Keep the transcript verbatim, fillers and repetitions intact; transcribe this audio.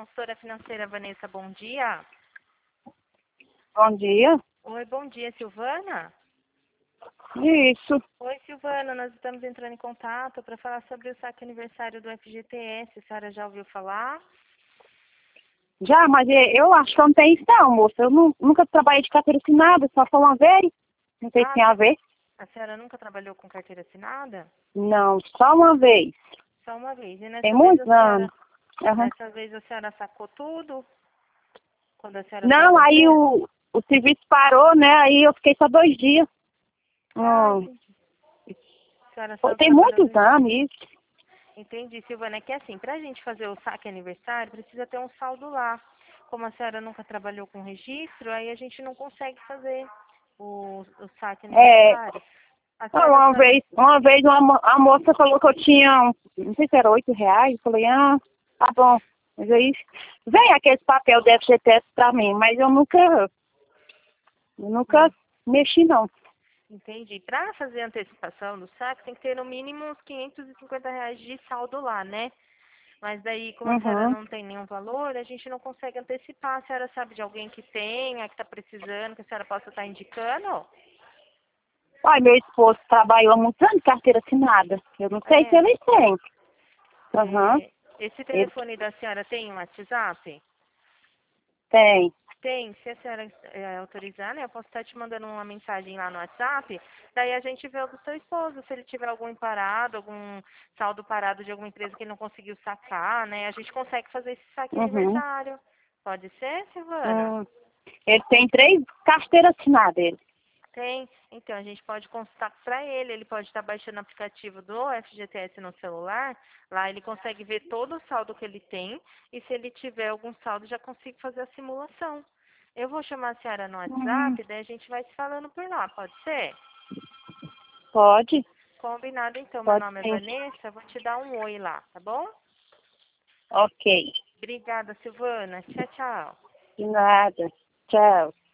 consultora financeira Vanessa, bom dia. Bom dia. Oi, bom dia, Silvana. Isso. Oi, Silvana, nós estamos entrando em contato para falar sobre o saque aniversário do F G T S. A senhora já ouviu falar? Já, mas é, eu acho que não tem isso não, moça. Eu nu- nunca trabalhei de carteira assinada, só foi uma vez. Não sei se Ah, tem a ver. a senhora nunca trabalhou com carteira assinada? Não, só uma vez. Só uma vez. E Tem nessa vez a muitos senhora, anos. Aham. nessa vez a senhora sacou tudo? Quando a senhora foi Não, aí fazer? o, o serviço parou, né? Aí eu fiquei só dois dias. Ah, Hum. entendi. A senhora Pô, só tem trabalhou muitos dois dias. anos isso. Entendi, Silvana. É que assim, pra gente fazer o saque aniversário, precisa ter um saldo lá. Como a senhora nunca trabalhou com registro, aí a gente não consegue fazer o, o saque É, aniversário. A ah, senhora uma sabe? vez, uma vez uma, mo- a moça falou que eu tinha, um- não sei se era oito reais. Eu falei, ah, tá bom. Mas aí vem aquele papel do F G T S pra mim, mas eu nunca, eu nunca Hum, mexi não. entendi. Pra fazer a antecipação do saque, tem que ter no mínimo uns quinhentos e cinquenta reais de saldo lá, né? Mas daí, como a senhora Uhum. não tem nenhum valor, a gente não consegue antecipar. A senhora sabe de alguém que tenha, que está precisando, que a senhora possa estar indicando? Olha, meu esposo trabalhou há muitos anos de carteira assinada. Eu não sei se É. ele tem. Aham. É, esse Ele telefone da senhora tem um WhatsApp? tem. Tem. Se a senhora é, autorizar, né? Eu posso estar te mandando uma mensagem lá no WhatsApp. Daí a gente vê o do seu esposo. Se ele tiver algum parado, algum saldo parado de alguma empresa que ele não conseguiu sacar, né? A gente consegue fazer esse saque Uhum. aniversário. Pode ser, Silvana? Hum. Ele tem três carteiras assinadas, ele. Tem. Então, a gente pode consultar para ele. Ele pode estar baixando o aplicativo do F G T S no celular. Lá ele consegue ver todo o saldo que ele tem. E se ele tiver algum saldo, já consigo fazer a simulação. Eu vou chamar a senhora no Hum. WhatsApp, daí a gente vai se falando por lá. Pode ser? Pode. Combinado, então. Meu Pode nome é sim. Vanessa. Eu vou te dar um oi lá, tá bom? Ok. Obrigada, Silvana. Tchau, tchau. De nada. Tchau.